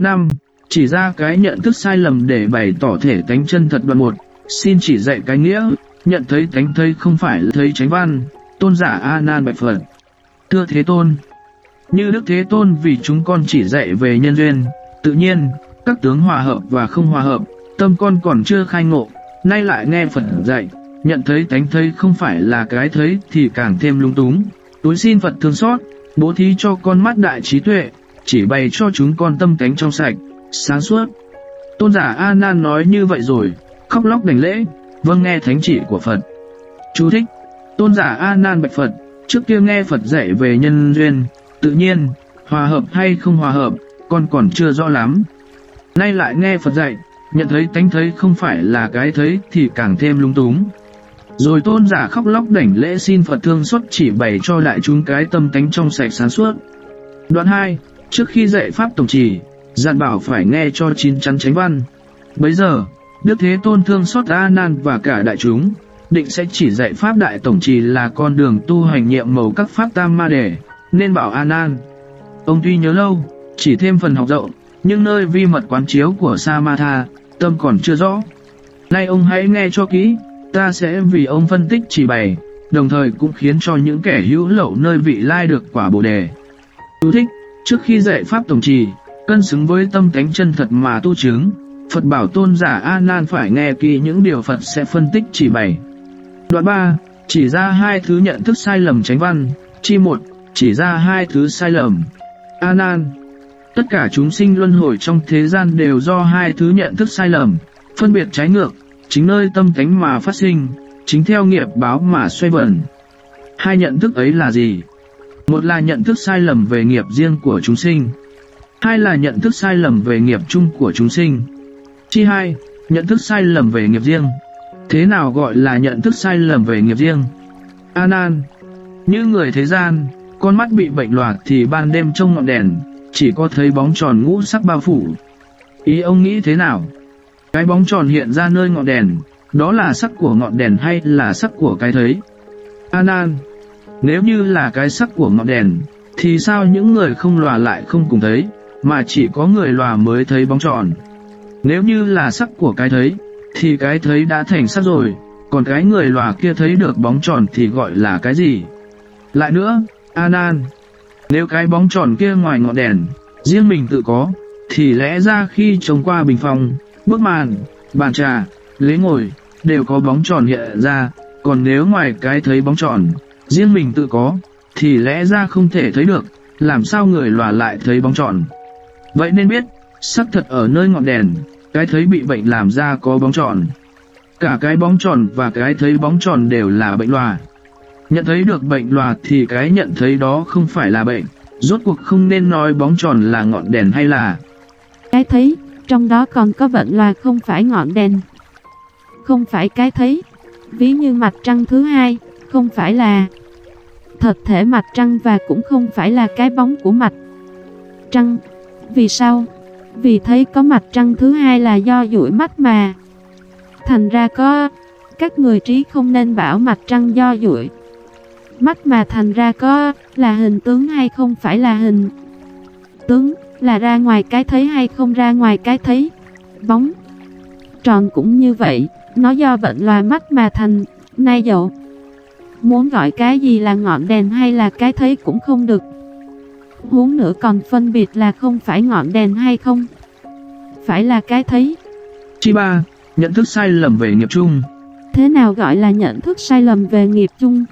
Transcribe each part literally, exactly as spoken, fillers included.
năm. Chỉ ra cái nhận thức sai lầm để bày tỏ thể tánh chân thật. Đoạn một. Xin chỉ dạy cái nghĩa, nhận thấy tánh thấy không phải là thấy chánh văn. Tôn giả A Nan bạch Phật: Thưa Thế Tôn, như Đức Thế Tôn vì chúng con chỉ dạy về nhân duyên, tự nhiên, các tướng hòa hợp và không hòa hợp, tâm con còn chưa khai ngộ, nay lại nghe Phật dạy, nhận thấy tánh thấy không phải là cái thấy thì càng thêm lung túng. Tối xin Phật thương xót, bố thí cho con mắt đại trí tuệ, chỉ bày cho chúng con tâm tánh trong sạch, sáng suốt. Tôn giả A Nan nói như vậy rồi, khóc lóc đảnh lễ, vâng nghe thánh chỉ của Phật. Chú thích: Tôn giả A Nan bạch Phật: Trước kia nghe Phật dạy về nhân duyên, tự nhiên, hòa hợp hay không hòa hợp, con còn chưa rõ lắm. Nay lại nghe Phật dạy, nhận thấy tánh thấy không phải là cái thấy thì càng thêm lung túng. Rồi tôn giả khóc lóc đảnh lễ xin Phật thương xót chỉ bày cho đại chúng cái tâm tánh trong sạch sáng suốt. Đoạn hai. Trước khi dạy pháp tổng trì, dặn bảo phải nghe cho chín chắn chánh văn. Bấy giờ, Đức Thế Tôn thương xót A Nan và cả đại chúng, định sẽ chỉ dạy pháp đại tổng trì là con đường tu hành nhiệm màu các pháp tam ma đề, nên bảo A Nan: Ông tuy nhớ lâu, chỉ thêm phần học rộng, nhưng nơi vi mật quán chiếu của Samatha, tâm còn chưa rõ. Nay ông hãy nghe cho kỹ, ta sẽ vì ông phân tích chỉ bày, đồng thời cũng khiến cho những kẻ hữu lậu nơi vị lai được quả Bồ đề. Chú thích: Trước khi dạy pháp tổng trì, cân xứng với tâm tánh chân thật mà tu chứng, Phật bảo tôn giả A Nan phải nghe kỹ những điều Phật sẽ phân tích chỉ bày. Đoạn ba. Chỉ ra hai thứ nhận thức sai lầm chánh văn. Chi một. Chỉ ra hai thứ sai lầm. A Nan, tất cả chúng sinh luân hồi trong thế gian đều do hai thứ nhận thức sai lầm, phân biệt trái ngược, chính nơi tâm tánh mà phát sinh, chính theo nghiệp báo mà xoay vần. Hai nhận thức ấy là gì? Một là nhận thức sai lầm về nghiệp riêng của chúng sinh. Hai là nhận thức sai lầm về nghiệp chung của chúng sinh. Chi hai. Nhận thức sai lầm về nghiệp riêng. Thế nào gọi là nhận thức sai lầm về nghiệp riêng? A Nan, như người thế gian, con mắt bị bệnh loạc thì ban đêm trông ngọn đèn, chỉ có thấy bóng tròn ngũ sắc bao phủ. Ý ông nghĩ thế nào? Cái bóng tròn hiện ra nơi ngọn đèn, đó là sắc của ngọn đèn hay là sắc của cái thấy? A Nan, nếu như là cái sắc của ngọn đèn, thì sao những người không lòa lại không cùng thấy, mà chỉ có người lòa mới thấy bóng tròn? Nếu như là sắc của cái thấy, thì cái thấy đã thành sắc rồi, còn cái người lòa kia thấy được bóng tròn thì gọi là cái gì? Lại nữa, A Nan, nếu cái bóng tròn kia ngoài ngọn đèn, riêng mình tự có, thì lẽ ra khi trông qua bình phong, bức màn, bàn trà, ghế ngồi, đều có bóng tròn hiện ra, còn nếu ngoài cái thấy bóng tròn, riêng mình tự có, thì lẽ ra không thể thấy được, làm sao người lòa lại thấy bóng tròn? Vậy nên biết, sắc thật ở nơi ngọn đèn, cái thấy bị bệnh làm ra có bóng tròn. Cả cái bóng tròn và cái thấy bóng tròn đều là bệnh lòa. Nhận thấy được bệnh lòa thì cái nhận thấy đó không phải là bệnh. Rốt cuộc không nên nói bóng tròn là ngọn đèn hay là cái thấy, trong đó còn có bệnh lòa không phải ngọn đèn, không phải cái thấy. Ví như mặt trăng thứ hai, không phải là thật thể mặt trăng và cũng không phải là cái bóng của mặt trăng. Vì sao? Vì thấy có mặt trăng thứ hai là do dụi mắt mà thành ra có. Các người trí không nên bảo mặt trăng do dụi mắt mà thành ra có là hình tướng hay không phải là hình tướng, là ra ngoài cái thấy hay không ra ngoài cái thấy. Bóng tròn cũng như vậy, nó do bệnh lòa mắt mà thành. Nay dẫu muốn gọi cái gì là ngọn đèn hay là cái thấy cũng không được. Huống nữa còn phân biệt là không phải ngọn đèn hay không phải là cái thấy. Chi ba. Nhận thức sai lầm về nghiệp chung. Thế nào gọi là nhận thức sai lầm về nghiệp chung?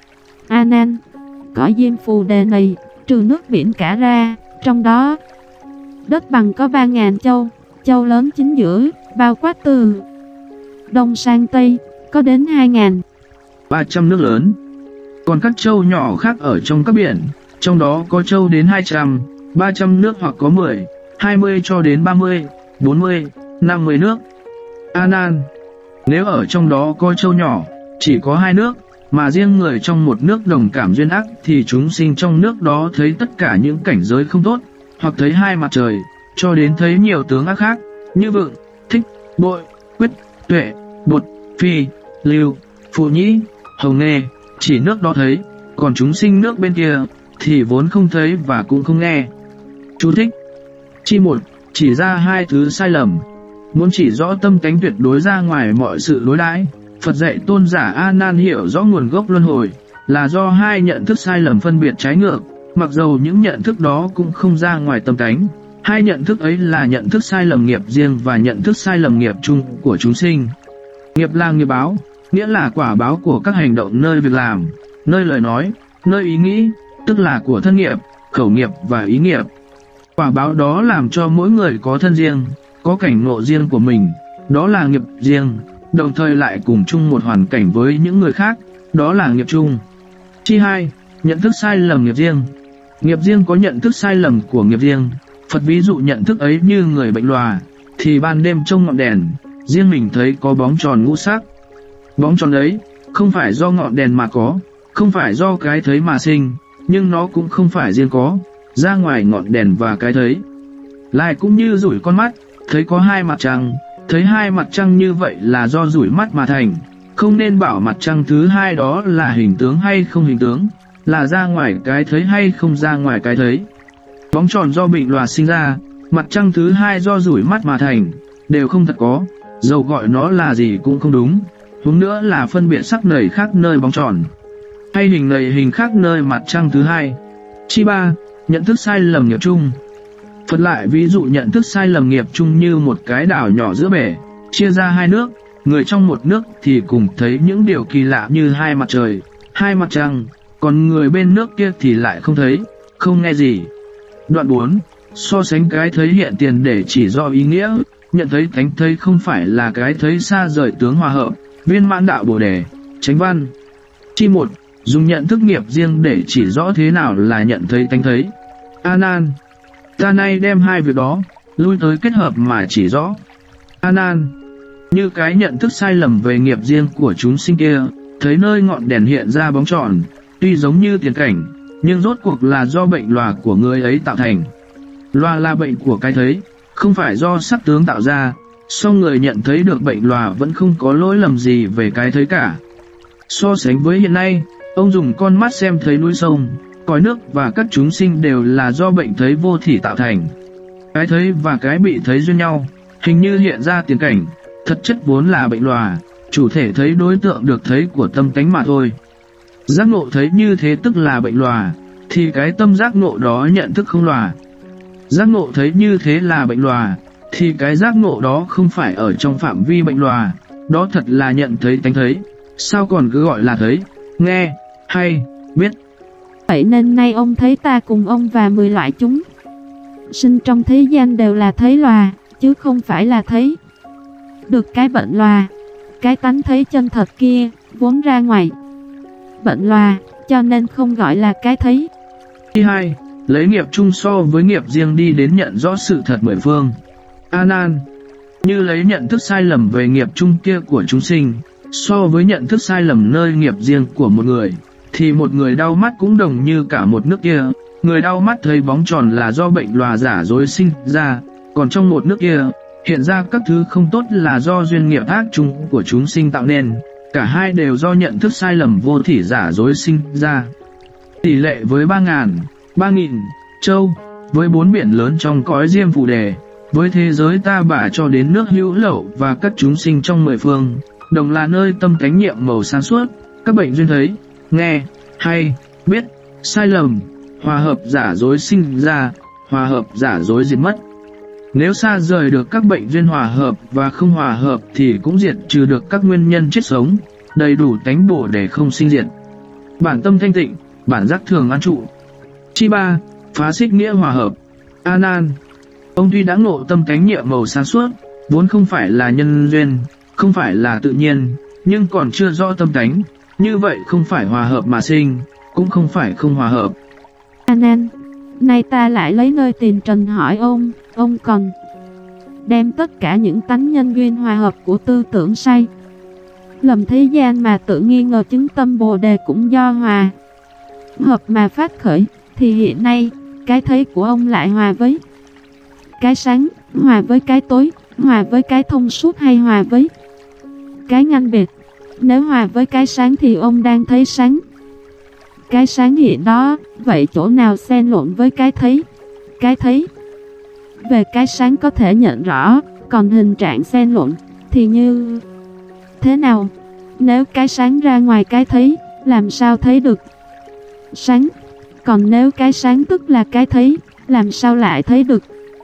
A Nan, cõi Diêm Phù Đề này, trừ nước biển cả ra, trong đó đất bằng có ba ngàn châu, châu lớn chính giữa, bao quát từ đông sang tây, có đến hai ngàn ba trăm nước lớn. Còn các châu nhỏ khác ở trong các biển, trong đó có châu đến hai trăm, ba trăm nước hoặc có mười, hai mươi cho đến ba mươi, bốn mươi, năm mươi nước. A Nan, nếu ở trong đó có châu nhỏ, chỉ có hai nước, mà riêng người trong một nước đồng cảm duyên ác, thì chúng sinh trong nước đó thấy tất cả những cảnh giới không tốt, hoặc thấy hai mặt trời, cho đến thấy nhiều tướng ác khác, như vượng, thích, bội, quyết, tuệ, bột, phi, lưu, phụ nhĩ, hồng nghê, chỉ nước đó thấy, còn chúng sinh nước bên kia, thì vốn không thấy và cũng không nghe. Chú thích. Chi một. chỉ ra hai thứ sai lầm. Muốn chỉ rõ tâm tánh tuyệt đối ra ngoài mọi sự đối đãi, Phật dạy tôn giả A Nan hiểu rõ nguồn gốc luân hồi là do hai nhận thức sai lầm phân biệt trái ngược, mặc dầu những nhận thức đó cũng không ra ngoài tâm tánh. Hai nhận thức ấy là nhận thức sai lầm nghiệp riêng và nhận thức sai lầm nghiệp chung của chúng sinh. Nghiệp là nghiệp báo, nghĩa là quả báo của các hành động nơi việc làm, nơi lời nói, nơi ý nghĩ, tức là của thân nghiệp, khẩu nghiệp và ý nghiệp. Quả báo đó làm cho mỗi người có thân riêng, có cảnh ngộ riêng của mình, đó là nghiệp riêng, đồng thời lại cùng chung một hoàn cảnh với những người khác, đó là nghiệp chung. Chi hai, nhận thức sai lầm nghiệp riêng. Nghiệp riêng có nhận thức sai lầm của nghiệp riêng. Phật ví dụ nhận thức ấy như người bệnh lòa, thì ban đêm trông ngọn đèn, riêng mình thấy có bóng tròn ngũ sắc. Bóng tròn ấy không phải do ngọn đèn mà có, không phải do cái thấy mà sinh, nhưng nó cũng không phải riêng có, ra ngoài ngọn đèn và cái thấy. Lại cũng như rủi con mắt, thấy có hai mặt trăng, thấy hai mặt trăng như vậy là do rủi mắt mà thành, không nên bảo mặt trăng thứ hai đó là hình tướng hay không hình tướng, là ra ngoài cái thấy hay không ra ngoài cái thấy. Bóng tròn do bệnh lòa sinh ra, mặt trăng thứ hai do rủi mắt mà thành, đều không thật có, dầu gọi nó là gì cũng không đúng. Huống nữa là phân biệt sắc nảy khác nơi bóng tròn, hay hình nảy hình khác nơi mặt trăng thứ hai. Chi ba, nhận thức sai lầm nghiệp chung. Phật lại ví dụ nhận thức sai lầm nghiệp chung như một cái đảo nhỏ giữa bể, chia ra hai nước, người trong một nước thì cùng thấy những điều kỳ lạ như hai mặt trời, hai mặt trăng, còn người bên nước kia thì lại không thấy, không nghe gì. Đoạn bốn, so sánh cái thấy hiện tiền để chỉ rõ ý nghĩa. Nhận thấy tánh thấy không phải là cái thấy xa rời tướng hòa hợp, viên mãn đạo Bồ Đề, chánh văn. Chi một, dùng nhận thức nghiệp riêng để chỉ rõ thế nào là nhận thấy tánh thấy. A Nan, ta nay đem hai việc đó lui tới kết hợp mà chỉ rõ. A Nan, như cái nhận thức sai lầm về nghiệp riêng của chúng sinh kia, thấy nơi ngọn đèn hiện ra bóng tròn, tuy giống như tiền cảnh, nhưng rốt cuộc là do bệnh lòa của người ấy tạo thành. Lòa là bệnh của cái thấy, không phải do sắc tướng tạo ra, song người nhận thấy được bệnh lòa vẫn không có lỗi lầm gì về cái thấy cả. So sánh với hiện nay, ông dùng con mắt xem thấy núi sông, cõi nước và các chúng sinh đều là do bệnh thấy vô thỉ tạo thành. Cái thấy và cái bị thấy duyên nhau, hình như hiện ra tiền cảnh, thật chất vốn là bệnh lòa, chủ thể thấy đối tượng được thấy của tâm tánh mà thôi. Giác ngộ thấy như thế tức là bệnh lòa, thì cái tâm giác ngộ đó nhận thức không lòa. Giác ngộ thấy như thế là bệnh lòa, thì cái giác ngộ đó không phải ở trong phạm vi bệnh lòa, đó thật là nhận thấy tánh thấy, sao còn cứ gọi là thấy, nghe, hay, biết. Vậy nên nay ông thấy ta cùng ông và mười loại chúng sinh trong thế gian đều là thấy lòa, chứ không phải là thấy được cái bệnh lòa. Cái tánh thấy chân thật kia vốn ra ngoài bệnh lòa, cho nên không gọi là cái thấy. Thứ hai, lấy nghiệp chung so với nghiệp riêng đi đến nhận rõ sự thật mười phương. A Nan, như lấy nhận thức sai lầm về nghiệp chung kia của chúng sinh so với nhận thức sai lầm nơi nghiệp riêng của một người, thì một người đau mắt cũng đồng như cả một nước kia. Người đau mắt thấy bóng tròn là do bệnh lòa giả dối sinh ra, còn trong một nước kia hiện ra các thứ không tốt là do duyên nghiệp ác chung của chúng sinh tạo nên. Cả hai đều do nhận thức sai lầm vô thỉ giả dối sinh ra. Tỷ lệ với ba ngàn, ba nghìn châu, với bốn biển lớn trong cõi Diêm Phù Đề, với thế giới ta bà cho đến nước hữu lậu và các chúng sinh trong mười phương, đồng là nơi tâm tánh nhiệm màu sáng suốt. Các bệnh duyên thấy, nghe, hay, biết, sai lầm, hòa hợp giả dối sinh ra, hòa hợp giả dối diệt mất. Nếu xa rời được các bệnh duyên hòa hợp và không hòa hợp thì cũng diệt trừ được các nguyên nhân chết sống, đầy đủ tánh bổ để không sinh diệt. Bản tâm thanh tịnh, bản giác thường an trụ. Chi ba, phá xích nghĩa hòa hợp. A Nan, ông tuy đã ngộ tâm tánh nhiệm màu sáng suốt, vốn không phải là nhân duyên, không phải là tự nhiên, nhưng còn chưa rõ tâm tánh, như vậy không phải hòa hợp mà sinh, cũng không phải không hòa hợp. A Nan, nay ta lại lấy nơi tiền trần hỏi ông, ông còn đem tất cả những tánh nhân duyên hòa hợp của tư tưởng sai lầm thế gian mà tự nghi ngờ chứng tâm Bồ Đề cũng do hòa hợp mà phát khởi, thì hiện nay cái thấy của ông lại hòa với cái sáng, hòa với cái tối, hòa với cái thông suốt hay hòa với cái ngăn biệt. Nếu hòa với cái sáng thì ông đang thấy sáng. Cái sáng hiện đó, vậy chỗ nào xen lộn với cái thấy? Cái thấy về cái sáng có thể nhận rõ, còn hình trạng xen lộn thì như thế nào? Nếu cái sáng ra ngoài cái thấy, làm sao thấy được sáng? Còn nếu cái sáng tức là cái thấy, làm sao lại thấy được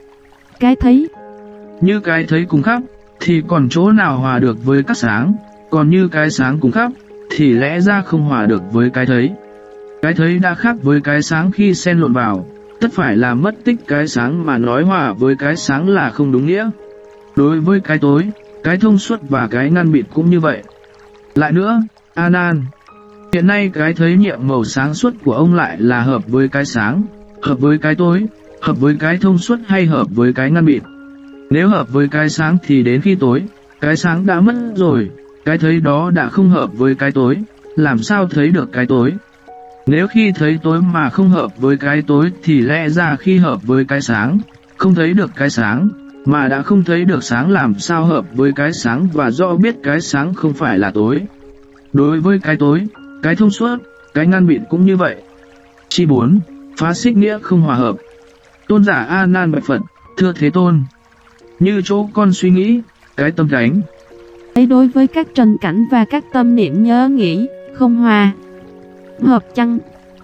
cái thấy? Như cái thấy cùng khắp, thì còn chỗ nào hòa được với các sáng? Còn như cái sáng cùng khắp, thì lẽ ra không hòa được với cái thấy. Cái thấy đã khác với cái sáng khi xen lộn vào, tất phải là mất tích cái sáng, mà nói hòa với cái sáng là không đúng nghĩa. Đối với cái tối, cái thông suốt và cái ngăn bịt cũng như vậy. Lại nữa, A Nan, hiện nay cái thấy nhiệm màu sáng suốt của ông lại là hợp với cái sáng, hợp với cái tối, hợp với cái thông suốt hay hợp với cái ngăn bịt? Nếu hợp với cái sáng thì đến khi tối, cái sáng đã mất rồi, cái thấy đó đã không hợp với cái tối, làm sao thấy được cái tối? Nếu khi thấy tối mà không hợp với cái tối thì lẽ ra khi hợp với cái sáng, không thấy được cái sáng, mà đã không thấy được sáng làm sao hợp với cái sáng, và do biết cái sáng không phải là tối. Đối với cái tối, cái thông suốt, cái ngăn bịt cũng như vậy. Chi bốn. Phá xích nghĩa không hòa hợp. Tôn giả A Nan bạch Phật: Thưa Thế Tôn, như chỗ con suy nghĩ, cái tâm cánh ấy đối với các trần cảnh và các tâm niệm nhớ nghĩ không hòa hợp chăng?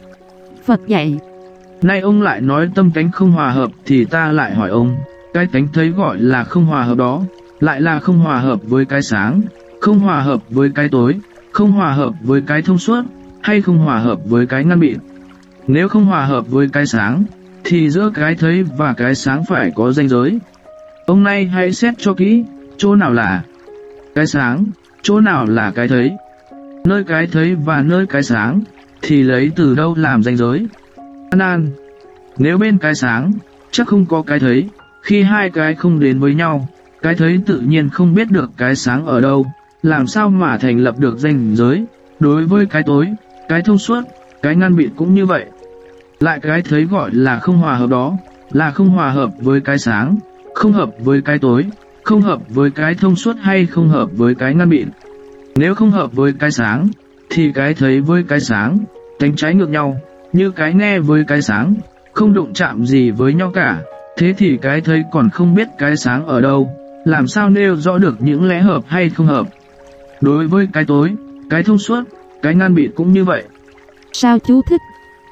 Phật dạy: Nay ông lại nói tâm cánh không hòa hợp, thì ta lại hỏi ông, cái cánh thấy gọi là không hòa hợp đó, lại là không hòa hợp với cái sáng, không hòa hợp với cái tối, không hòa hợp với cái thông suốt, hay không hòa hợp với cái ngăn bịt? Nếu không hòa hợp với cái sáng, thì giữa cái thấy và cái sáng phải có ranh giới. Ông nay hãy xét cho kỹ, chỗ nào là cái sáng, chỗ nào là cái thấy. Nơi cái thấy và nơi cái sáng, thì lấy từ đâu làm ranh giới? A Nan, nếu bên cái sáng, chắc không có cái thấy. Khi hai cái không đến với nhau, cái thấy tự nhiên không biết được cái sáng ở đâu, làm sao mà thành lập được ranh giới? Đối với cái tối, cái thông suốt, cái ngăn bịt cũng như vậy. Lại cái thấy gọi là không hòa hợp đó, là không hòa hợp với cái sáng, không hợp với cái tối, không hợp với cái thông suốt hay không hợp với cái ngăn bịt. Nếu không hợp với cái sáng, thì cái thấy với cái sáng, tánh trái ngược nhau, như cái nghe với cái sáng, không đụng chạm gì với nhau cả. Thế thì cái thấy còn không biết cái sáng ở đâu, làm sao nêu rõ được những lẽ hợp hay không hợp? Đối với cái tối, cái thông suốt, cái ngăn bịt cũng như vậy. Sao chú thích?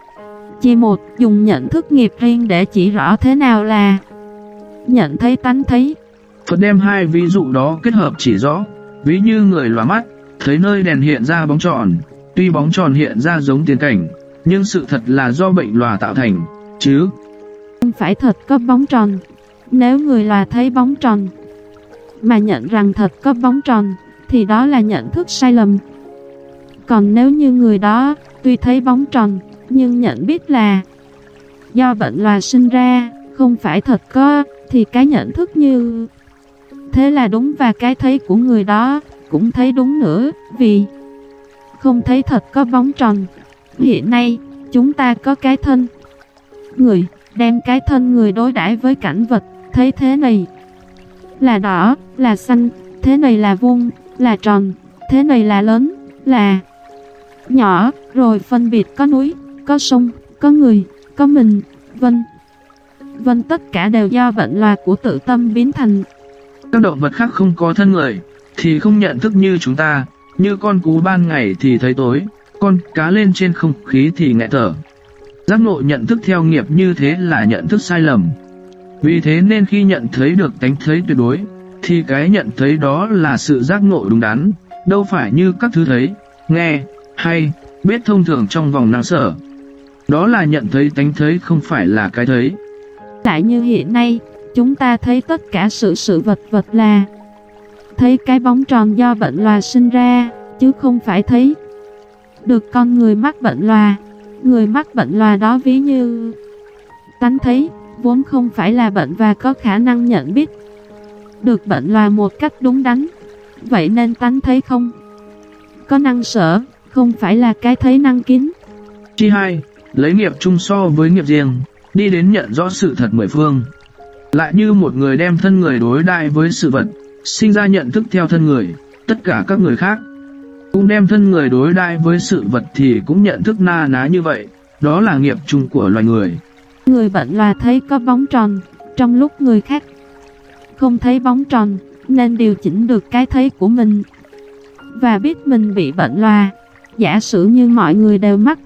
Chi một. Dùng nhận thức nghiệp riêng để chỉ rõ thế nào là nhận thấy tánh thấy. Phật đem hai ví dụ đó kết hợp chỉ rõ. Ví như người lóa mắt, thấy nơi đèn hiện ra bóng tròn, tuy bóng tròn hiện ra giống tiền cảnh, nhưng sự thật là do bệnh lòa tạo thành, chứ không phải thật có bóng tròn. Nếu người lòa thấy bóng tròn mà nhận rằng thật có bóng tròn, thì đó là nhận thức sai lầm. Còn nếu như người đó tuy thấy bóng tròn, nhưng nhận biết là do bệnh lòa sinh ra, không phải thật có, thì cái nhận thức như thế là đúng, và cái thấy của người đó cũng thấy đúng nữa, vì không thấy thật có bóng tròn. Hiện nay, chúng ta có cái thân người, đem cái thân người đối đãi với cảnh vật, thấy thế này là đỏ, là xanh, thế này là vuông, là tròn, thế này là lớn, là nhỏ, rồi phân biệt có núi, có sông, có người, có mình, vân vân, tất cả đều do bệnh lòa của tự tâm biến thành. Các động vật khác không có thân người, thì không nhận thức như chúng ta. Như con cú ban ngày thì thấy tối, con cá lên trên không khí thì nghẹt thở. Giác ngộ nhận thức theo nghiệp như thế là nhận thức sai lầm. Vì thế nên khi nhận thấy được tánh thấy tuyệt đối, thì cái nhận thấy đó là sự giác ngộ đúng đắn, đâu phải như các thứ thấy, nghe, hay, biết thông thường trong vòng năng sở. Đó là nhận thấy tánh thấy, không phải là cái thấy. Lại như hiện nay, chúng ta thấy tất cả sự sự vật vật là thấy cái bóng tròn do bệnh lòa sinh ra, chứ không phải thấy được con người mắc bệnh lòa. Người mắc bệnh lòa đó ví như tánh thấy, vốn không phải là bệnh và có khả năng nhận biết được bệnh lòa một cách đúng đắn. Vậy nên tánh thấy không có năng sở, không phải là cái thấy năng kín. Chi hai. Lấy nghiệp chung so với nghiệp riêng, đi đến nhận rõ sự thật mười phương. Lại như một người đem thân người đối đãi với sự vật, sinh ra nhận thức theo thân người, tất cả các người khác cũng đem thân người đối đãi với sự vật thì cũng nhận thức na ná như vậy. Đó là nghiệp chung của loài người. Người bệnh lòa thấy có bóng tròn, trong lúc người khác không thấy bóng tròn, nên điều chỉnh được cái thấy của mình, và biết mình bị bệnh loà. Giả sử như mọi người đều mắc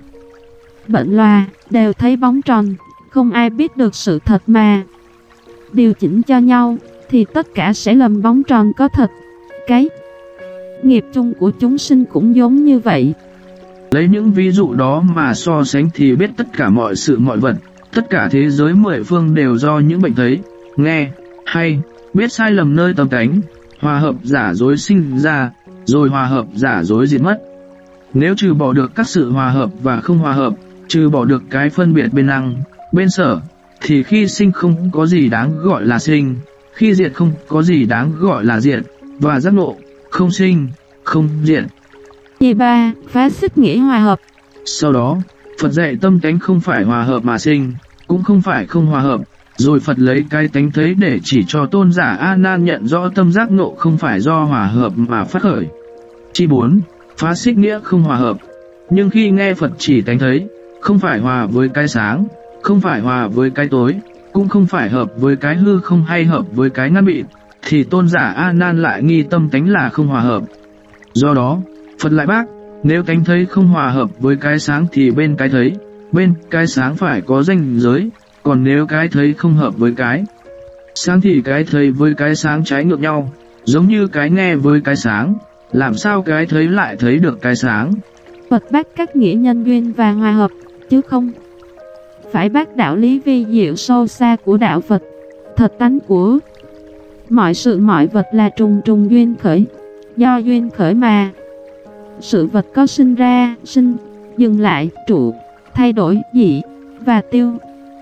bệnh loà, đều thấy bóng tròn, không ai biết được sự thật mà điều chỉnh cho nhau, thì tất cả sẽ lầm bóng tròn có thật. Cái nghiệp chung của chúng sinh cũng giống như vậy. Lấy những ví dụ đó mà so sánh thì biết tất cả mọi sự mọi vật, tất cả thế giới mười phương đều do những bệnh thấy, nghe, hay, biết sai lầm nơi tâm tánh, hòa hợp giả dối sinh ra, rồi hòa hợp giả dối diệt mất. Nếu trừ bỏ được các sự hòa hợp và không hòa hợp, trừ bỏ được cái phân biệt bên năng, bên sở, thì khi sinh không có gì đáng gọi là sinh, khi diệt không có gì đáng gọi là diệt, và giác ngộ, không sinh, không diệt. Nhị ba, phá xích nghĩa hòa hợp. Sau đó, Phật dạy tâm tánh không phải hòa hợp mà sinh, cũng không phải không hòa hợp, rồi Phật lấy cái tánh thấy để chỉ cho tôn giả A Nan nhận rõ tâm giác ngộ không phải do hòa hợp mà phát khởi. Chi bốn, phá xích nghĩa không hòa hợp. Nhưng khi nghe Phật chỉ tánh thấy, không phải hòa với cái sáng, không phải hòa với cái tối, cũng không phải hợp với cái hư không hay hợp với cái ngăn bịt, thì tôn giả A Nan lại nghi tâm tánh là không hòa hợp. Do đó, Phật lại bác, nếu tánh thấy không hòa hợp với cái sáng thì bên cái thấy, bên cái sáng phải có ranh giới, còn nếu cái thấy không hợp với cái sáng thì cái thấy với cái sáng trái ngược nhau, giống như cái nghe với cái sáng, làm sao cái thấy lại thấy được cái sáng. Phật bác các nghĩa nhân duyên và hòa hợp, chứ không phải bác đạo lý vi diệu sâu xa của đạo Phật. Thật tánh của mọi sự mọi vật là trùng trùng duyên khởi, do duyên khởi mà sự vật có sinh ra, sinh, dừng lại, trụ, thay đổi, dị, và tiêu,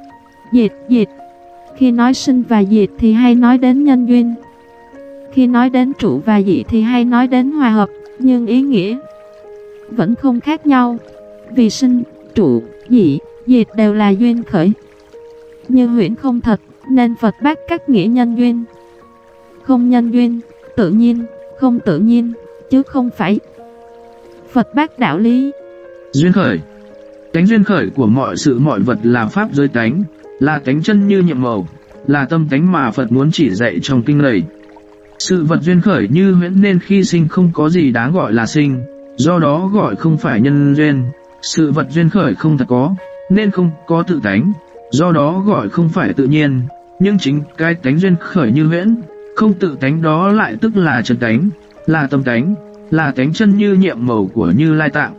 diệt, diệt. Khi nói sinh và diệt thì hay nói đến nhân duyên, khi nói đến trụ và dị thì hay nói đến hòa hợp, nhưng ý nghĩa vẫn không khác nhau, vì sinh, trụ, dị, diệt đều là duyên khởi, như huyễn không thật, nên Phật bác các nghĩa nhân duyên, không nhân duyên, tự nhiên, không tự nhiên, chứ không phải Phật bác đạo lý. Duyên khởi. Tánh duyên khởi của mọi sự mọi vật là pháp giới tánh, là tánh chân như nhiệm màu, là tâm tánh mà Phật muốn chỉ dạy trong kinh này. Sự vật duyên khởi như huyễn nên khi sinh không có gì đáng gọi là sinh, do đó gọi không phải nhân duyên. Sự vật duyên khởi không thật có, nên không có tự tánh, do đó gọi không phải tự nhiên. Nhưng chính cái tánh duyên khởi như huyễn, không tự tánh đó lại tức là chân tánh, là tâm tánh, là tánh chân như nhiệm màu của Như Lai Tạng.